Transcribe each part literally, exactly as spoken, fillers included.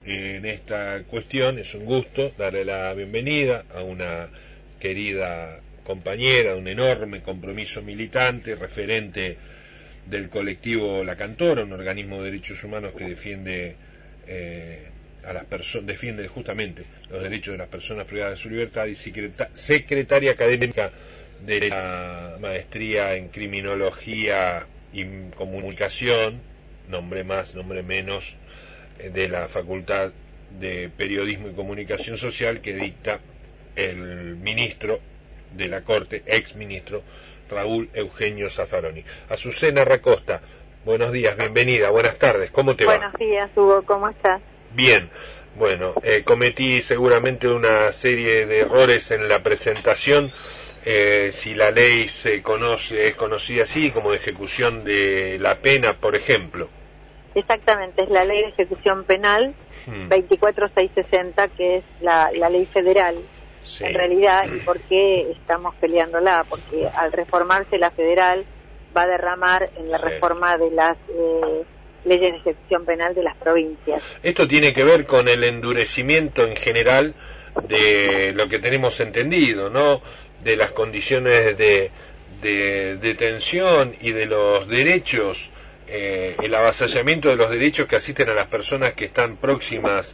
en esta cuestión. Es un gusto darle la bienvenida a una querida compañera, un enorme compromiso militante, referente del colectivo La Cantora, un organismo de derechos humanos que defiende eh, a las personas, defiende justamente los derechos de las personas privadas de su libertad, y secretaria académica de la maestría en criminología y comunicación, nombre más, nombre menos, de la Facultad de Periodismo y Comunicación Social, que dicta el ministro de la Corte, ex ministro Raúl Eugenio Zaffaroni. Azucena Racosta, buenos días, bienvenida, buenas tardes, ¿cómo te va? Buenos días, Hugo, ¿cómo estás? Bien, bueno, eh, cometí seguramente una serie de errores en la presentación. Eh, si la ley se conoce, es conocida así, como de ejecución de la pena, por ejemplo. Exactamente, es la ley de ejecución penal hmm. veinticuatro mil seiscientos sesenta, que es la, la ley federal. Sí. En realidad, ¿y por qué estamos peleándola? Porque al reformarse la federal va a derramar en la sí. reforma de las eh, leyes de ejecución penal de las provincias. Esto tiene que ver con el endurecimiento en general de lo que tenemos entendido, ¿no? De las condiciones de, de detención y de los derechos, eh, el avasallamiento de los derechos que asisten a las personas que están próximas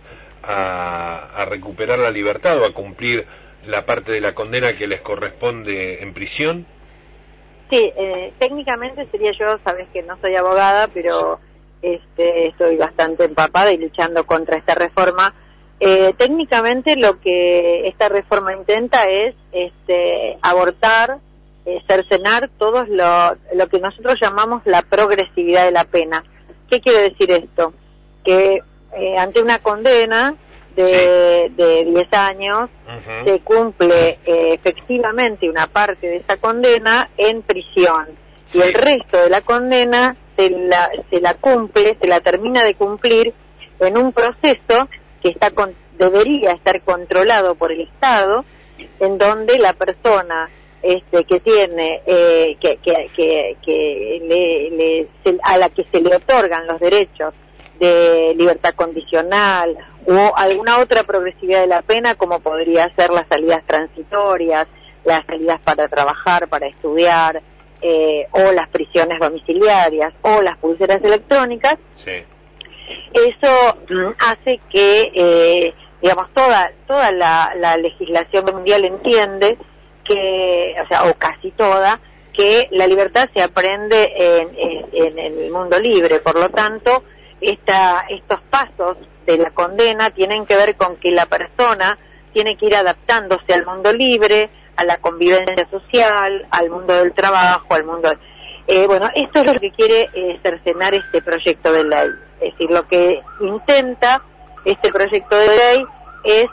a, a recuperar la libertad o a cumplir la parte de la condena que les corresponde en prisión. Sí, eh, técnicamente sería yo, sabes que no soy abogada, pero este, estoy bastante empapada y luchando contra esta reforma. Eh, técnicamente lo que esta reforma intenta es este, abortar, eh, cercenar todo lo, lo que nosotros llamamos la progresividad de la pena. ¿Qué quiere decir esto? Que eh, ante una condena de, de diez años uh-huh. se cumple eh, efectivamente una parte de esa condena en prisión sí. y el resto de la condena se la, se la cumple, se la termina de cumplir en un proceso que está con, debería estar controlado por el Estado, en donde la persona este, que tiene eh, que, que, que, que le, le, se, a la que se le otorgan los derechos de libertad condicional o alguna otra progresividad de la pena, como podría ser las salidas transitorias, las salidas para trabajar, para estudiar, eh, o las prisiones domiciliarias o las pulseras electrónicas. Sí. Eso hace que, eh, digamos, toda toda la, la legislación mundial entiende que, o sea, o casi toda, que la libertad se aprende en, en, en el mundo libre. Por lo tanto, esta, estos pasos de la condena tienen que ver con que la persona tiene que ir adaptándose al mundo libre, a la convivencia social, al mundo del trabajo, al mundo... Eh, bueno, esto es lo que quiere eh, cercenar este proyecto de ley. Es decir, lo que intenta este proyecto de ley es,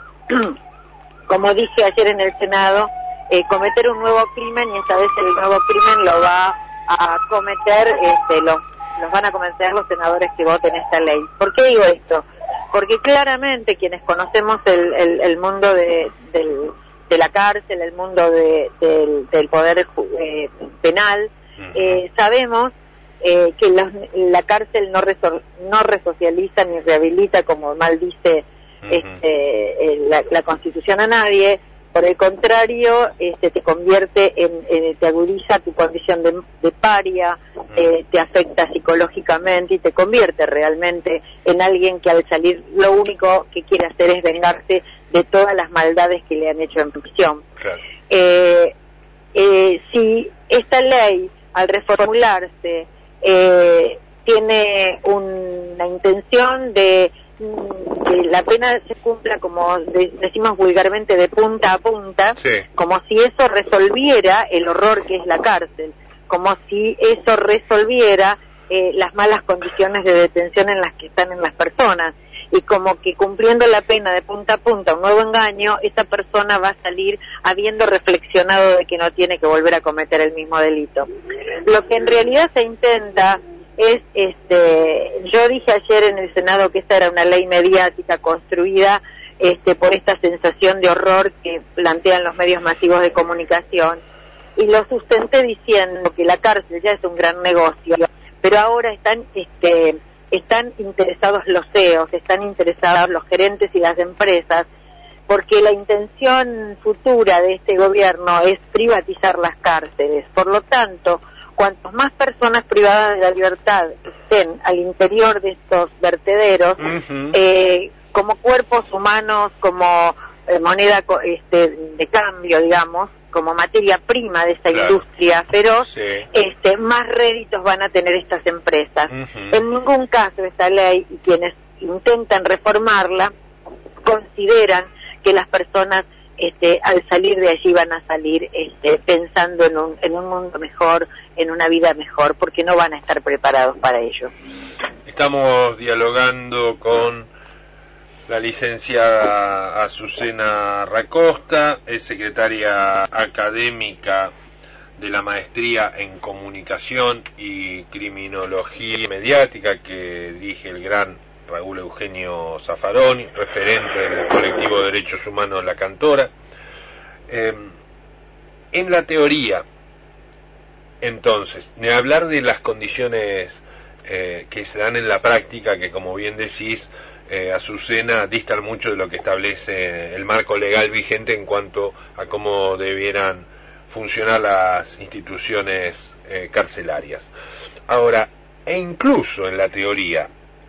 como dije ayer en el Senado, eh, cometer un nuevo crimen, y esta vez el nuevo crimen lo va a cometer, este, los, los van a cometer los senadores que voten esta ley. ¿Por qué digo esto? Porque claramente quienes conocemos el, el, el mundo de, del, de la cárcel, el mundo de, del, del poder eh, penal, eh, sabemos Eh, que los, la cárcel no, resor, no resocializa ni rehabilita, como mal dice uh-huh. este, eh, la, la Constitución, a nadie. Por el contrario, este, te convierte en, en te agudiza tu condición de, de paria, uh-huh. eh, te afecta psicológicamente y te convierte realmente en alguien que al salir lo único que quiere hacer es vengarse de todas las maldades que le han hecho en prisión. Claro. Eh, eh, si esta ley, al reformularse, Eh, tiene una intención de que la pena se cumpla, como de, decimos vulgarmente, de punta a punta, sí. como si eso resolviera el horror que es la cárcel, como si eso resolviera eh, las malas condiciones de detención en las que están en las personas, y como que cumpliendo la pena de punta a punta, un nuevo engaño, esa persona va a salir habiendo reflexionado de que no tiene que volver a cometer el mismo delito. Lo que en realidad se intenta es, este, yo dije ayer en el Senado que esta era una ley mediática construida este, por esta sensación de horror que plantean los medios masivos de comunicación, y lo sustenté diciendo que la cárcel ya es un gran negocio, pero ahora están este, están interesados los C E Os, están interesados los gerentes y las empresas, porque la intención futura de este gobierno es privatizar las cárceles. Por lo tanto, cuantos más personas privadas de la libertad estén al interior de estos vertederos, uh-huh. eh, como cuerpos humanos, como eh, moneda este, de cambio, digamos, como materia prima de esta claro. industria feroz, sí. este, más réditos van a tener estas empresas. Uh-huh. En ningún caso esta ley, y quienes intentan reformarla, consideran que las personas este, al salir de allí van a salir este, pensando en un, en un mundo mejor, en una vida mejor, porque no van a estar preparados para ello. Estamos dialogando con la licenciada Azucena Racosta, es secretaria académica de la Maestría en Comunicación y Criminología Mediática que dirige el gran Raúl Eugenio Zaffaroni, referente del colectivo de derechos humanos La Cantora. Eh, en la teoría, entonces, de hablar de las condiciones eh, que se dan en la práctica, que como bien decís, eh, Azucena, distan mucho de lo que establece el marco legal vigente en cuanto a cómo debieran funcionar las instituciones eh, carcelarias. Ahora, e incluso en la teoría,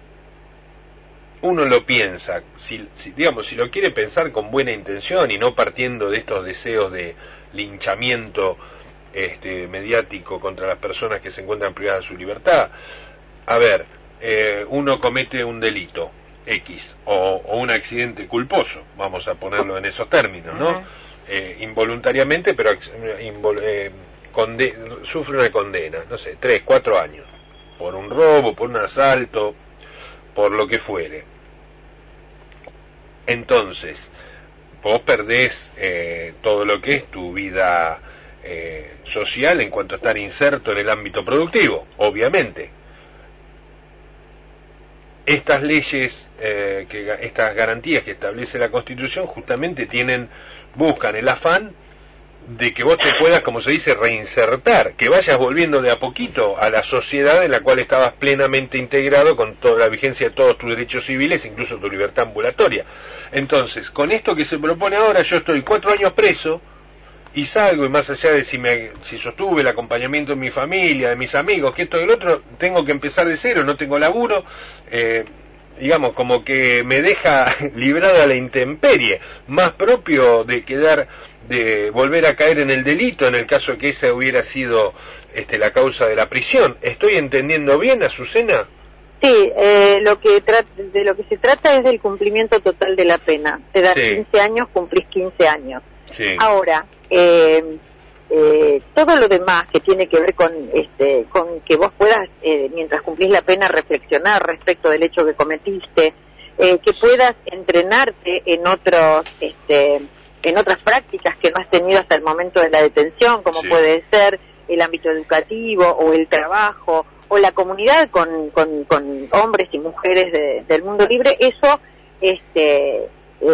uno lo piensa, si, si, digamos, si lo quiere pensar con buena intención y no partiendo de estos deseos de linchamiento este, mediático contra las personas que se encuentran privadas de su libertad. A ver, eh, uno comete un delito X o, o un accidente culposo, vamos a ponerlo en esos términos, ¿no? Uh-huh. Eh, involuntariamente, pero invol, eh, conde, sufre una condena, no sé, tres, cuatro años, por un robo, por un asalto, por lo que fuere. Entonces, vos perdés eh, todo lo que es tu vida eh, social en cuanto a estar inserto en el ámbito productivo, obviamente. Estas leyes, eh, que estas garantías que establece la Constitución justamente tienen, buscan el afán de que vos te puedas, como se dice, reinsertar, que vayas volviendo de a poquito a la sociedad en la cual estabas plenamente integrado con toda la vigencia de todos tus derechos civiles, incluso tu libertad ambulatoria. Entonces, con esto que se propone ahora, yo estoy cuatro años preso y salgo, y más allá de si me si sostuve el acompañamiento de mi familia, de mis amigos, que esto y el otro, tengo que empezar de cero, no tengo laburo, eh, digamos, como que me deja librada a la intemperie, más propio de quedar, de volver a caer en el delito en el caso que esa hubiera sido este, la causa de la prisión. ¿Estoy entendiendo bien, Azucena? Sí, eh, lo que tra- de lo que se trata es del cumplimiento total de la pena. Te das sí. quince años, cumplís quince años. Sí. Ahora, eh, eh, todo lo demás que tiene que ver con este, con que vos puedas, eh, mientras cumplís la pena, reflexionar respecto del hecho que cometiste, eh, que puedas entrenarte en otros, este, en otras prácticas que no has tenido hasta el momento de la detención, como sí. puede ser el ámbito educativo o el trabajo o la comunidad con, con, con hombres y mujeres de, del mundo libre, eso este,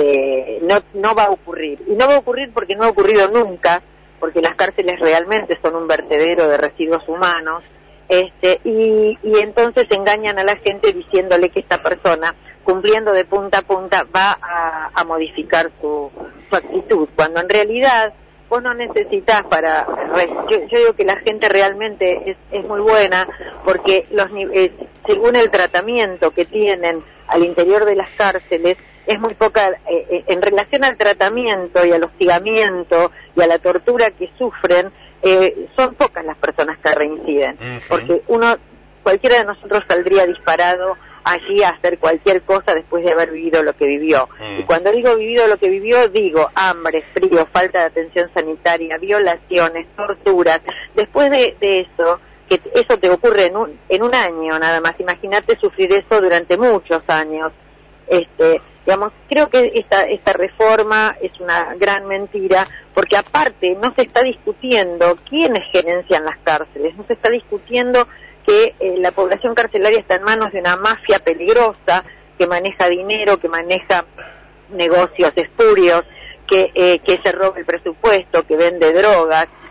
eh, no, no va a ocurrir. Y no va a ocurrir porque no ha ocurrido nunca, porque las cárceles realmente son un vertedero de residuos humanos, este, y, y entonces engañan a la gente diciéndole que esta persona, cumpliendo de punta a punta, va a, a modificar su, su actitud, cuando en realidad vos no necesitas para... Yo, yo digo que la gente realmente es, es muy buena, porque los eh, según el tratamiento que tienen al interior de las cárceles, es muy poca, eh, en relación al tratamiento y al hostigamiento y a la tortura que sufren, eh, son pocas las personas que reinciden, uh-huh. porque uno, cualquiera de nosotros saldría disparado allí a hacer cualquier cosa después de haber vivido lo que vivió. Mm. Y cuando digo vivido lo que vivió, digo hambre, frío, falta de atención sanitaria, violaciones, torturas. Después de, de eso, que eso te ocurre en un, en un año nada más, imagínate sufrir eso durante muchos años. Este, digamos, creo que esta, esta reforma es una gran mentira, porque aparte no se está discutiendo quiénes gerencian las cárceles, no se está discutiendo que eh, la población carcelaria está en manos de una mafia peligrosa que maneja dinero, que maneja negocios espurios, que, eh, que se roba el presupuesto, que vende drogas,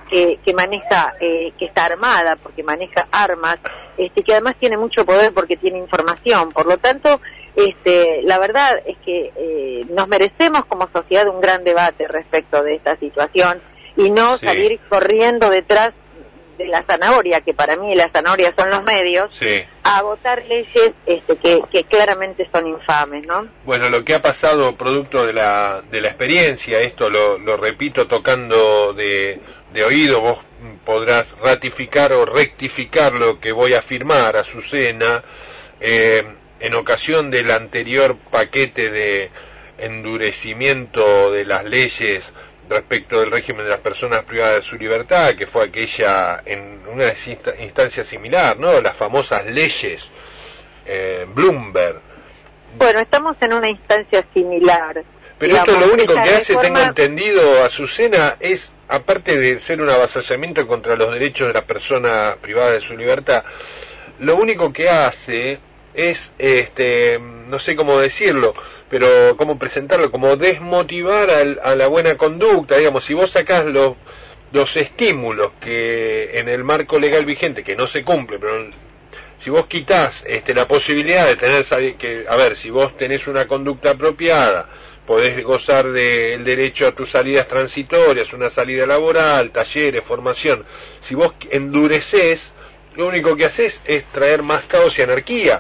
que, que maneja, eh, que está armada porque maneja armas, este, que además tiene mucho poder porque tiene información. Por lo tanto, este, la verdad es que eh, nos merecemos como sociedad un gran debate respecto de esta situación y no sí. salir corriendo detrás de la zanahoria, que para mí la zanahoria son los medios, sí. a votar leyes este, que, que claramente son infames, ¿no? Bueno, lo que ha pasado producto de la de la experiencia, esto lo, lo repito tocando de, de oído, vos podrás ratificar o rectificar lo que voy a afirmar, Azucena, eh, en ocasión del anterior paquete de endurecimiento de las leyes respecto del régimen de las personas privadas de su libertad, que fue aquella en una instancia similar, ¿no? Las famosas leyes eh, Bloomberg. Bueno, estamos en una instancia similar. Pero digamos, esto lo único que hace, reforma... tengo entendido, Azucena, es, aparte de ser un avasallamiento contra los derechos de las personas privadas de su libertad, lo único que hace es, este, no sé cómo decirlo, pero cómo presentarlo, como desmotivar al, a la buena conducta. Digamos, si vos sacás los, los estímulos que en el marco legal vigente, que no se cumple, pero si vos quitás este, la posibilidad de tener, que, a ver, si vos tenés una conducta apropiada, podés gozar del derecho a tus salidas transitorias, una salida laboral, talleres, formación. Si vos endurecés, lo único que haces es traer más caos y anarquía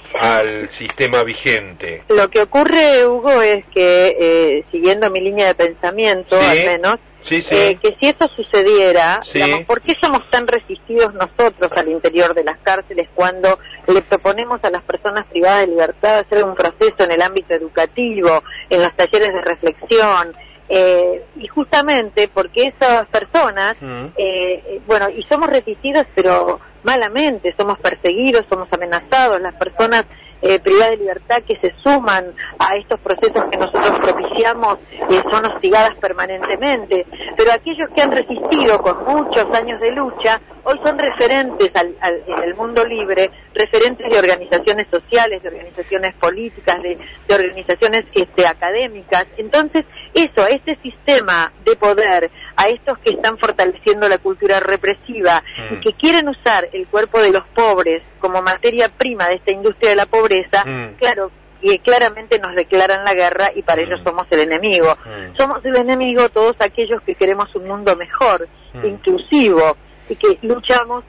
al sistema vigente. Lo que ocurre, Hugo, es que, eh, siguiendo mi línea de pensamiento, sí, al menos, sí, sí. Eh, que si eso sucediera, sí. digamos, ¿por qué somos tan resistidos nosotros al interior de las cárceles cuando le proponemos a las personas privadas de libertad hacer un proceso en el ámbito educativo, en los talleres de reflexión? Eh, y justamente porque esas personas, mm. eh, bueno, y somos resistidos, pero malamente, somos perseguidos, somos amenazados, las personas eh, privadas de libertad que se suman a estos procesos que nosotros propiciamos eh, son hostigadas permanentemente, pero aquellos que han resistido con muchos años de lucha, hoy son referentes al, al, en el mundo libre, referentes de organizaciones sociales, de organizaciones políticas, de, de organizaciones este, académicas. Entonces, eso, este sistema de poder, a estos que están fortaleciendo la cultura represiva mm. y que quieren usar el cuerpo de los pobres como materia prima de esta industria de la pobreza, mm. claro, y claramente nos declaran la guerra y para mm. ellos somos el enemigo. Mm. Somos el enemigo todos aquellos que queremos un mundo mejor, mm. inclusivo, y que luchamos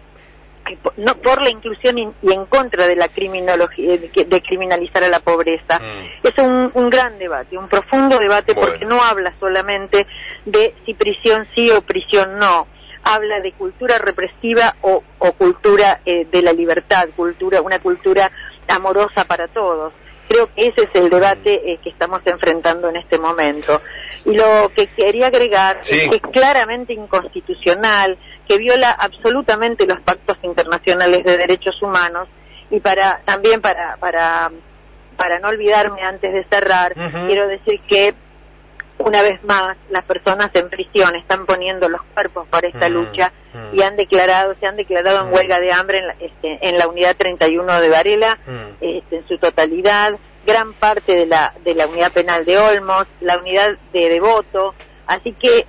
no por la inclusión y, y en contra de la criminología, de, de criminalizar a la pobreza. Mm. Es un, un gran debate, un profundo debate, bueno. porque no habla solamente de si prisión sí o prisión no, habla de cultura represiva o, o cultura eh, de la libertad, cultura, una cultura amorosa para todos. Creo que ese es el debate eh, que estamos enfrentando en este momento. Y lo que quería agregar sí. es que es claramente inconstitucional, que viola absolutamente los pactos internacionales de derechos humanos, y para también para para para no olvidarme antes de cerrar, uh-huh. quiero decir que una vez más las personas en prisión están poniendo los cuerpos para esta uh-huh. lucha uh-huh. y han declarado se han declarado uh-huh. en huelga de hambre en la, este, en la unidad treinta y uno de Varela uh-huh. este, en su totalidad, gran parte de la de la unidad penal de Olmos, la unidad de Devoto, así que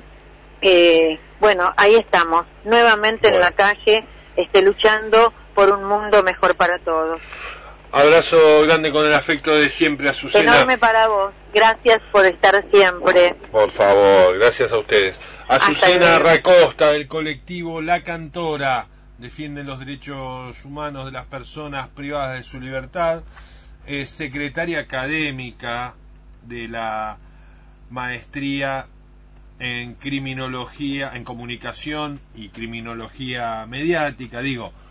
eh, bueno, ahí estamos, nuevamente bueno. en la calle, este, luchando por un mundo mejor para todos. Abrazo grande con el afecto de siempre, Azucena. Enorme para vos, gracias por estar siempre. Por favor, gracias a ustedes. Azucena Racosta, del colectivo La Cantora, defienden los derechos humanos de las personas privadas de su libertad, es secretaria académica de la maestría en criminología, en comunicación y criminología mediática, digo,